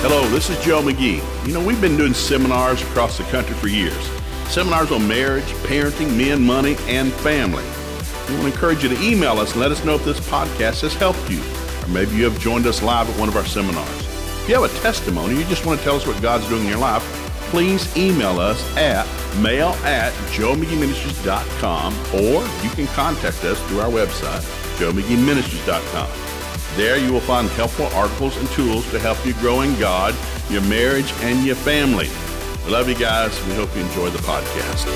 Hello, this is Joe McGee. We've been doing seminars across the country for years. Seminars on marriage, parenting, men, money, and family. We want to encourage you to email us and let us know if this podcast has helped you. Or maybe you have joined us live at one of our seminars. If you have a testimony, you just want to tell us what God's doing in your life, please email us at mail@joemcgeeministries.com, or you can contact us through our website, joemcgeeministries.com. There you will find helpful articles and tools to help you grow in God, your marriage, and your family. We love you guys. We hope you enjoy the podcast.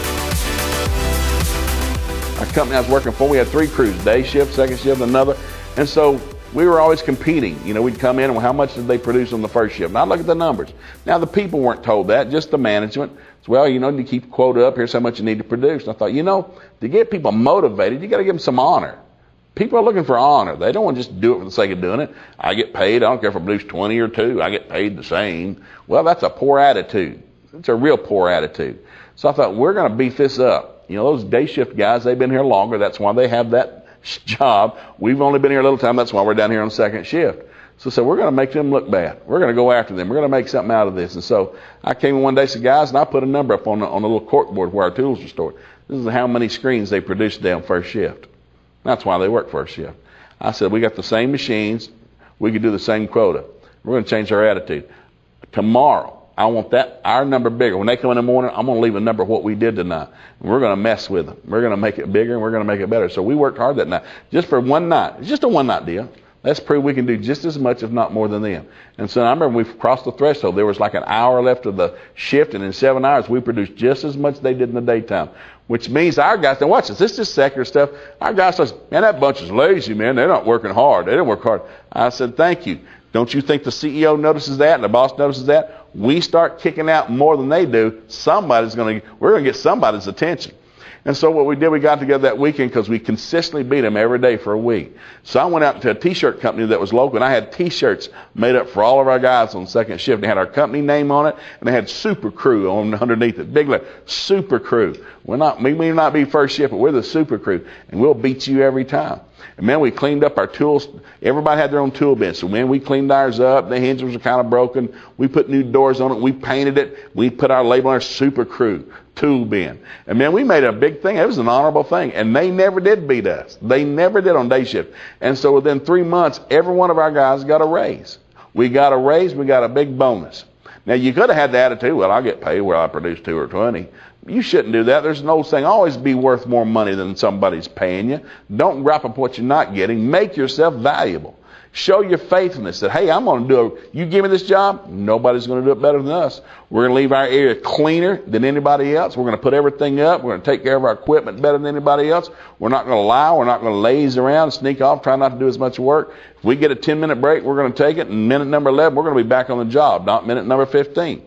Our company I was working for, we had 3 crews, day shift, second shift, another. And so we were always competing. We'd come in and how much did they produce on the first shift? And I'd look at the numbers. Now, the people weren't told that, just the management. So, well, you keep the quota up, here's how much you need to produce. And I thought, to get people motivated, you got to give them some honor. People are looking for honor. They don't want to just do it for the sake of doing it. I get paid. I don't care if I produce 20 or 2. I get paid the same. Well, that's a poor attitude. It's a real poor attitude. So I thought, we're going to beat this up. Those day shift guys, they've been here longer. That's why they have that job. We've only been here a little time. That's why we're down here on second shift. So we're going to make them look bad. We're going to go after them. We're going to make something out of this. And so I came in one day and said, guys, and I put a number up on a little corkboard where our tools were stored. This is how many screens they produced down first shift. That's why they work first shift. I said, we got the same machines. We could do the same quota. We're going to change our attitude. Tomorrow, I want our number bigger. When they come in the morning, I'm going to leave a number of what we did tonight. And we're going to mess with them. We're going to make it bigger, and we're going to make it better. So we worked hard that night. Just for one night. It's just a one-night deal. Let's prove we can do just as much, if not more than them. And so I remember when we crossed the threshold, there was like an hour left of the shift, and in 7 hours, we produced just as much as they did in the daytime. Which means our guys, now watch this is just secular stuff. Our guys says, man, that bunch is lazy, man. They're not working hard. They didn't work hard. I said, thank you. Don't you think the CEO notices that and the boss notices that? We start kicking out more than they do, we're going to get somebody's attention. And so what we did, we got together that weekend because we consistently beat them every day for a week. So I went out to a T-shirt company that was local, and I had T-shirts made up for all of our guys on second shift. They had our company name on it, and they had Super Crew on underneath it. Big letter, Super Crew. We may not be first shift, but we're the Super Crew, and we'll beat you every time. And man, we cleaned up our tools. Everybody had their own tool bench. So man, we cleaned ours up. The hinges were kind of broken. We put new doors on it. We painted it. We put our label on our Super Crew tool bin. And man, we made a big thing. It was an honorable thing. And they never did beat us. They never did on day shift. And so within 3 months, every one of our guys got a raise. We got a raise. We got a big bonus. Now, you could have had the attitude, well, I'll get paid where I produce 2 or 20. You shouldn't do that. There's an old saying, always be worth more money than somebody's paying you. Don't gripe up what you're not getting. Make yourself valuable. Show your faithfulness that, hey, I'm going to do it. You give me this job, nobody's going to do it better than us. We're going to leave our area cleaner than anybody else. We're going to put everything up. We're going to take care of our equipment better than anybody else. We're not going to lie. We're not going to laze around, sneak off, try not to do as much work. If we get a 10-minute break, we're going to take it. And minute number 11, we're going to be back on the job, not minute number 15.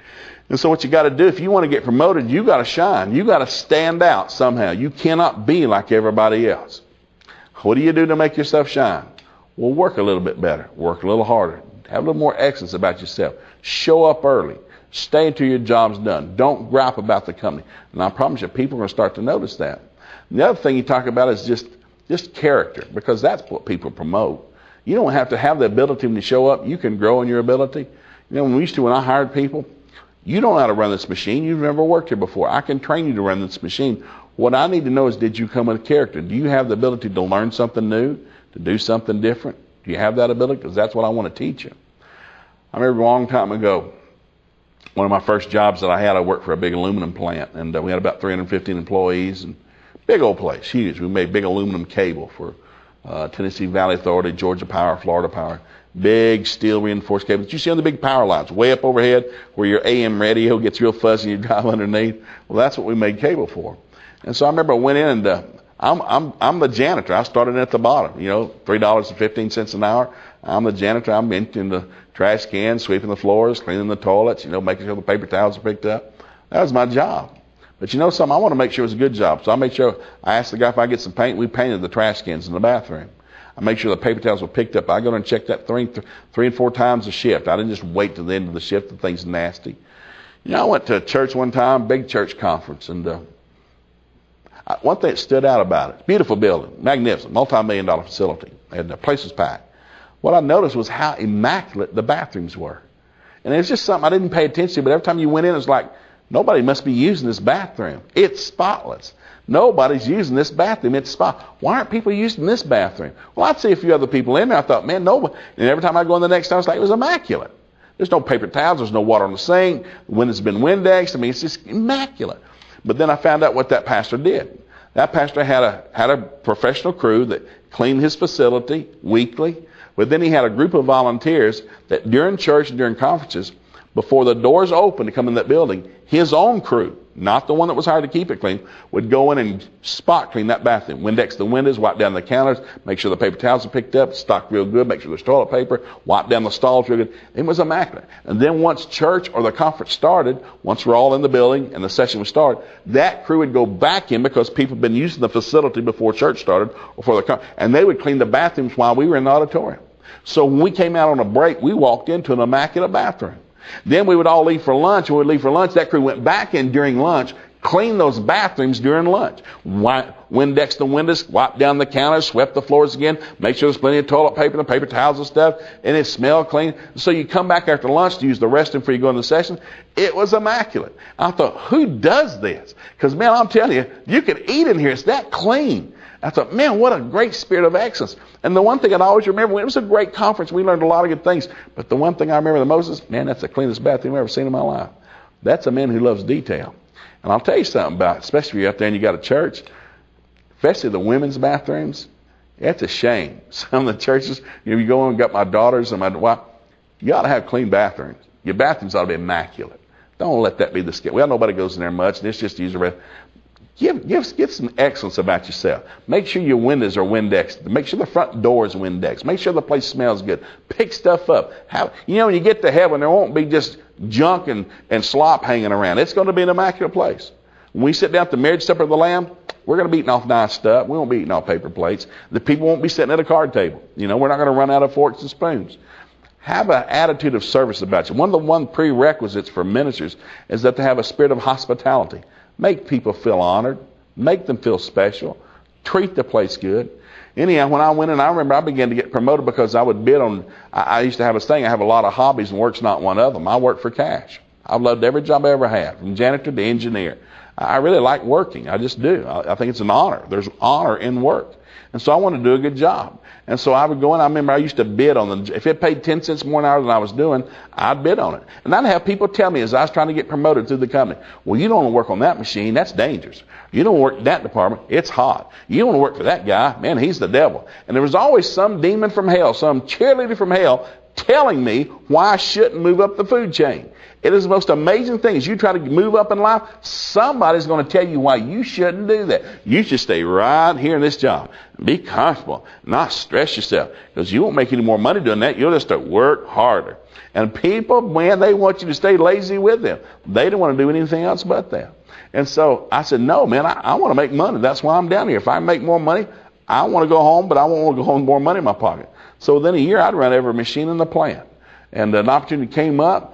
And so what you got to do, if you want to get promoted, you got to shine. You got to stand out somehow. You cannot be like everybody else. What do you do to make yourself shine? Well, work a little bit better. Work a little harder. Have a little more excellence about yourself. Show up early. Stay until your job's done. Don't gripe about the company. And I promise you, people are going to start to notice that. And the other thing you talk about is just character, because that's what people promote. You don't have to have the ability when you show up. You can grow in your ability. When I hired people, you don't know how to run this machine. You've never worked here before. I can train you to run this machine. What I need to know is, did you come with character? Do you have the ability to learn something new, to do something different? Do you have that ability? Because that's what I want to teach you. I remember a long time ago, one of my first jobs that I had, I worked for a big aluminum plant, and we had about 315 employees, and big old place, huge. We made big aluminum cable for Tennessee Valley Authority, Georgia Power, Florida Power. Big steel reinforced cable that you see on the big power lines way up overhead where your AM radio gets real fuzzy and you drive underneath. Well, that's what we made cable for. And so I remember I went in and I'm the janitor. I started at the bottom, $3.15 an hour. I'm the janitor. I'm emptying the trash cans, sweeping the floors, cleaning the toilets, making sure the paper towels are picked up. That was my job. But something, I want to make sure it was a good job. So I made sure, I asked the guy if I get some paint. We painted the trash cans in the bathroom. I make sure the paper towels were picked up. I go and check that three and four times a shift. I didn't just wait till the end of the shift. The thing's nasty. I went to a church one time, big church conference, and one thing that stood out about it, beautiful building, magnificent, multi-million-dollar facility, and the place was packed. What I noticed was how immaculate the bathrooms were. And it's just something I didn't pay attention to, but every time you went in, it was like, nobody must be using this bathroom. It's spotless. Nobody's using this bathroom. It's spotless. Why aren't people using this bathroom? Well, I'd see a few other people in there. I thought, man, nobody. And every time I go in the next time, it's like, it was immaculate. There's no paper towels. There's no water on the sink. The window's been Windexed. I mean, it's just immaculate. But then I found out what that pastor did. That pastor had a professional crew that cleaned his facility weekly. But then he had a group of volunteers that during church and during conferences, before the doors opened to come in that building, his own crew, not the one that was hired to keep it clean, would go in and spot clean that bathroom. Windex the windows, wipe down the counters, make sure the paper towels are picked up, stocked real good, make sure there's toilet paper, wipe down the stalls real good. It was immaculate. And then once church or the conference started, once we're all in the building and the session was started, that crew would go back in because people had been using the facility before church started, or for the conference, and they would clean the bathrooms while we were in the auditorium. So when we came out on a break, we walked into an immaculate bathroom. Then we would all leave for lunch. When we'd leave for lunch, that crew went back in during lunch, cleaned those bathrooms during lunch. Windex the windows, wiped down the counters, swept the floors again, make sure there's plenty of toilet paper and paper towels and stuff, and it smelled clean. So you come back after lunch to use the restroom before you go into the session. It was immaculate. I thought, who does this? Because, man, I'm telling you, you could eat in here. It's that clean. I thought, man, what a great spirit of excellence. And the one thing I'd always remember, it was a great conference. We learned a lot of good things. But the one thing I remember the most is, man, that's the cleanest bathroom I've ever seen in my life. That's a man who loves detail. And I'll tell you something about it, especially if you're out there and you got a church, especially the women's bathrooms. It's a shame. Some of the churches, you go in and got my daughters and my wife, you ought to have clean bathrooms. Your bathrooms ought to be immaculate. Don't let that be the scale. Well, nobody goes in there much, and it's just user restroom. Give some excellence about yourself. Make sure your windows are Windexed. Make sure the front door is Windexed. Make sure the place smells good. Pick stuff up. When you get to heaven, there won't be just junk and slop hanging around. It's going to be an immaculate place. When we sit down at the marriage supper of the Lamb, we're going to be eating off nice stuff. We won't be eating off paper plates. The people won't be sitting at a card table. We're not going to run out of forks and spoons. Have an attitude of service about you. One prerequisites for ministers is that they have a spirit of hospitality. Make people feel honored. Make them feel special. Treat the place good. Anyhow, when I went in, I remember I began to get promoted because I would bid on, I used to have a thing, I have a lot of hobbies and work's not one of them. I work for cash. I've loved every job I ever had, from janitor to engineer. I really like working. I just do. I think it's an honor. There's honor in work. And so I want to do a good job. And so I would go in, I remember I used to bid on them. If it paid 10 cents more an hour than I was doing, I'd bid on it. And I'd have people tell me as I was trying to get promoted through the company, well, you don't want to work on that machine. That's dangerous. You don't work in that department. It's hot. You don't want to work for that guy. Man, he's the devil. And there was always some demon from hell, some cheerleader from hell telling me why I shouldn't move up the food chain. It is the most amazing thing. As you try to move up in life, somebody's going to tell you why you shouldn't do that. You should stay right here in this job. Be comfortable. Not stress yourself. Because you won't make any more money doing that. You'll just have to work harder. And people, man, they want you to stay lazy with them. They don't want to do anything else but that. And so I said, no, man, I want to make money. That's why I'm down here. If I make more money, I want to go home, but I won't want to go home with more money in my pocket. So within a year, I'd run every machine in the plant. And an opportunity came up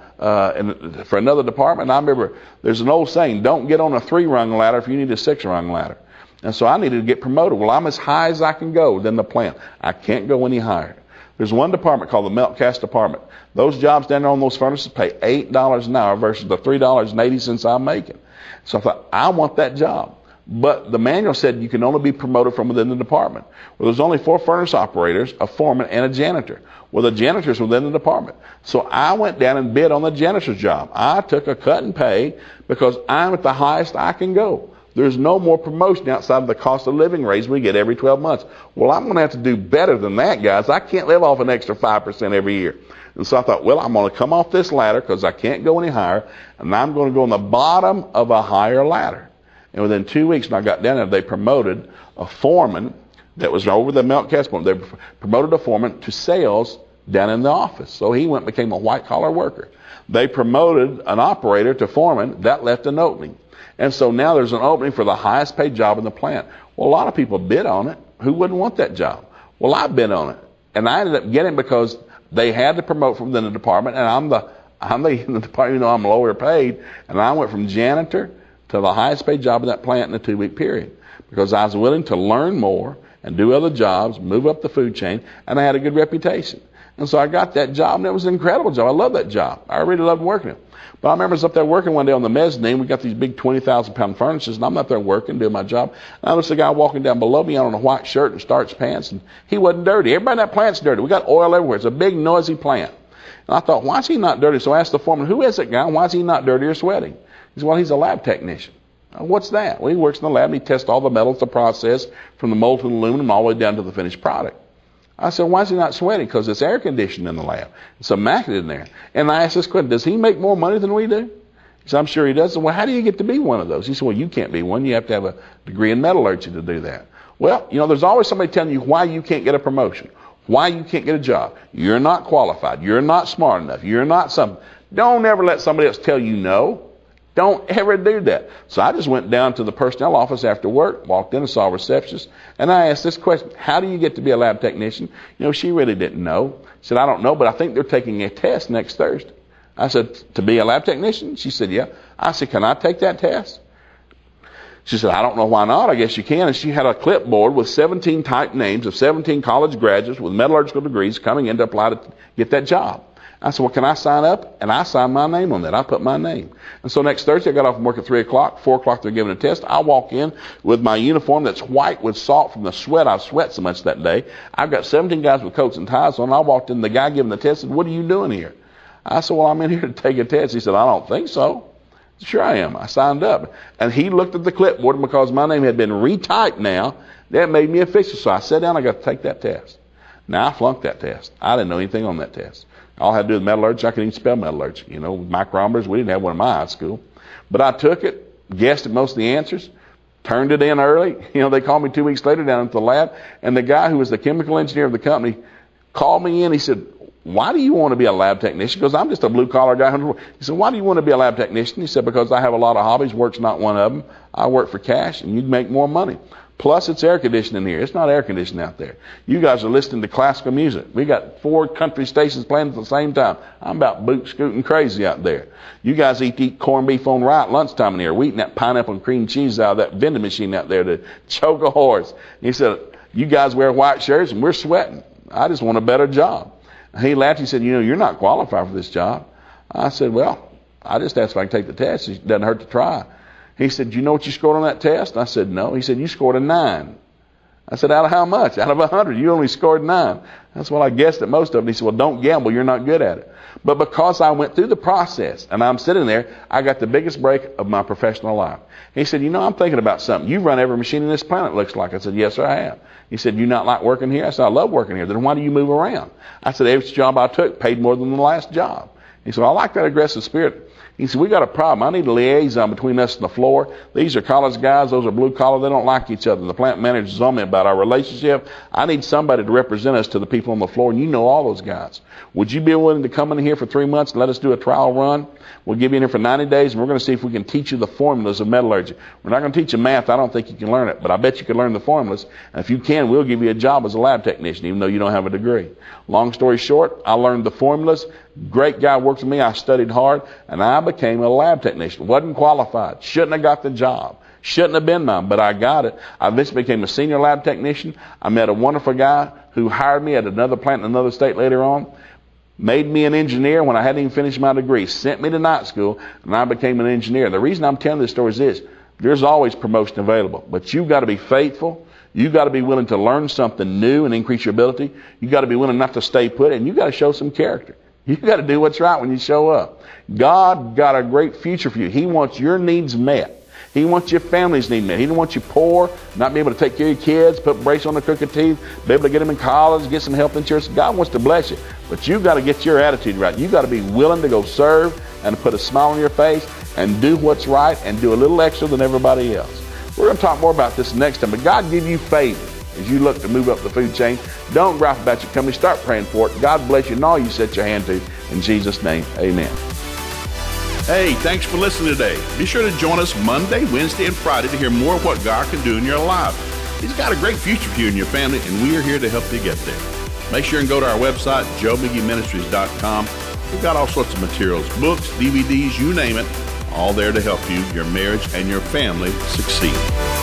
for another department. And I remember there's an old saying, don't get on a 3-rung ladder if you need a 6-rung ladder. And so I needed to get promoted. Well, I'm as high as I can go within the plant. I can't go any higher. There's one department called the melt cast department. Those jobs down there on those furnaces pay $8 an hour versus the $3.80 I'm making. So I thought, I want that job. But the manual said you can only be promoted from within the department. Well, there's only 4 furnace operators, a foreman, and a janitor. Well, the janitor's within the department. So I went down and bid on the janitor's job. I took a cut in pay because I'm at the highest I can go. There's no more promotion outside of the cost of living raise we get every 12 months. Well, I'm going to have to do better than that, guys. I can't live off an extra 5% every year. And so I thought, well, I'm going to come off this ladder because I can't go any higher, and I'm going to go on the bottom of a higher ladder. And within 2 weeks, when I got down there, they promoted a foreman that was over the melt cast point. They promoted a foreman to sales down in the office. So he went and became a white-collar worker. They promoted an operator to foreman. That left an opening. And so now there's an opening for the highest paid job in the plant. Well, a lot of people bid on it. Who wouldn't want that job? Well, I bid on it. And I ended up getting it because they had to promote from within the department. And I'm in the department, even though I'm lower paid. And I went from janitor to the highest paid job in that plant in a 2-week period. Because I was willing to learn more and do other jobs, move up the food chain, and I had a good reputation. And so I got that job, and it was an incredible job. I love that job. I really loved working it. But I remember I was up there working one day on the mezzanine. We got these big 20,000-pound furnaces, and I'm up there working, doing my job. And I noticed a guy walking down below me on a white shirt and starched pants, and he wasn't dirty. Everybody in that plant's dirty. We got oil everywhere. It's a big, noisy plant. And I thought, why is he not dirty? So I asked the foreman, who is that guy? Why is he not dirty or sweating? He said, well, he's a lab technician. What's that? Well, he works in the lab, and he tests all the metals, the process, from the molten aluminum all the way down to the finished product. I said, why is he not sweating? Because it's air conditioned in the lab. It's immaculate in there. And I asked this question, does he make more money than we do? He said, I'm sure he does. I said, well, how do you get to be one of those? He said, well, you can't be one. You have to have a degree in metallurgy to do that. Well, there's always somebody telling you why you can't get a promotion, why you can't get a job. You're not qualified. You're not smart enough. You're not something. Don't ever let somebody else tell you no. Don't ever do that. So I just went down to the personnel office after work, walked in and saw a receptionist, and I asked this question, how do you get to be a lab technician? She really didn't know. She said, I don't know, but I think they're taking a test next Thursday. I said, to be a lab technician? She said, yeah. I said, can I take that test? She said, I don't know why not. I guess you can. And she had a clipboard with 17 typed names of 17 college graduates with metallurgical degrees coming in to apply to get that job. I said, well, can I sign up? And I signed my name on that. I put my name. And so next Thursday, I got off from work at 3 o'clock. 4 o'clock, they're giving a test. I walk in with my uniform that's white with salt from the sweat. I sweat so much that day. I've got 17 guys with coats and ties on. I walked in, the guy giving the test said, what are you doing here? I said, well, I'm in here to take a test. He said, I don't think so. Sure I am. I signed up. And he looked at the clipboard, and because my name had been retyped now, that made me official. So I sat down, I got to take that test. Now, I flunked that test. I didn't know anything on that test. All I had to do with metallurgy, I couldn't even spell metallurgy. Micrometers, we didn't have one in my high school. But I took it, guessed at most of the answers, turned it in early. They called me 2 weeks later down at the lab, and the guy who was the chemical engineer of the company called me in. He said, why do you want to be a lab technician? Because I'm just a blue-collar guy. He said, why do you want to be a lab technician? He said, because I have a lot of hobbies. Work's not one of them. I work for cash, and you'd make more money. Plus, it's air conditioning here. It's not air conditioning out there. You guys are listening to classical music. We got 4 country stations playing at the same time. I'm about boot scooting crazy out there. You guys eat corned beef on rye at lunchtime in here. We're eating that pineapple and cream cheese out of that vending machine out there to choke a horse. And he said, you guys wear white shirts, and we're sweating. I just want a better job. He laughed. He said, you're not qualified for this job. I said, well, I just asked if I can take the test. It doesn't hurt to try. He said, do you know what you scored on that test? I said, no. He said, you scored a 9. I said, out of how much? Out of 100. You only scored 9. That's what I guessed at most of it. He said, well, don't gamble. You're not good at it. But because I went through the process and I'm sitting there, I got the biggest break of my professional life. He said, I'm thinking about something. You run every machine in this planet, it looks like. I said, yes, sir, I have. He said, you not like working here? I said, I love working here. Then why do you move around? I said, every job I took paid more than the last job. He said, I like that aggressive spirit. He said, we got a problem. I need a liaison between us and the floor. These are college guys. Those are blue collar. They don't like each other. The plant manager's on me about our relationship. I need somebody to represent us to the people on the floor, and you know all those guys. Would you be willing to come in here for 3 months and let us do a trial run? We'll give you in here for 90 days, and we're going to see if we can teach you the formulas of metallurgy. We're not going to teach you math. I don't think you can learn it, but I bet you can learn the formulas. And if you can, we'll give you a job as a lab technician, even though you don't have a degree. Long story short, I learned the formulas. Great guy worked with me. I studied hard, and I became a lab technician. Wasn't qualified. Shouldn't have got the job. Shouldn't have been mine, but I got it. I eventually became a senior lab technician. I met a wonderful guy who hired me at another plant in another state later on. Made me an engineer when I hadn't even finished my degree. Sent me to night school, and I became an engineer. The reason I'm telling this story is this. There's always promotion available, but you've got to be faithful. You've got to be willing to learn something new and increase your ability. You've got to be willing not to stay put, and you've got to show some character. You've got to do what's right when you show up. God got a great future for you. He wants your needs met. He wants your family's needs met. He doesn't want you poor, not be able to take care of your kids, put brace on the crooked teeth, be able to get them in college, get some health insurance. God wants to bless you, but you've got to get your attitude right. You've got to be willing to go serve and put a smile on your face and do what's right and do a little extra than everybody else. We're going to talk more about this next time, but God give you favor as you look to move up the food chain. Don't gripe about your company. Start praying for it. God bless you in all you set your hand to. In Jesus' name, amen. Hey, thanks for listening today. Be sure to join us Monday, Wednesday, and Friday to hear more of what God can do in your life. He's got a great future for you and your family, and we are here to help you get there. Make sure and go to our website, joemcgeeministries.com. We've got all sorts of materials, books, DVDs, you name it, all there to help you, your marriage, and your family succeed.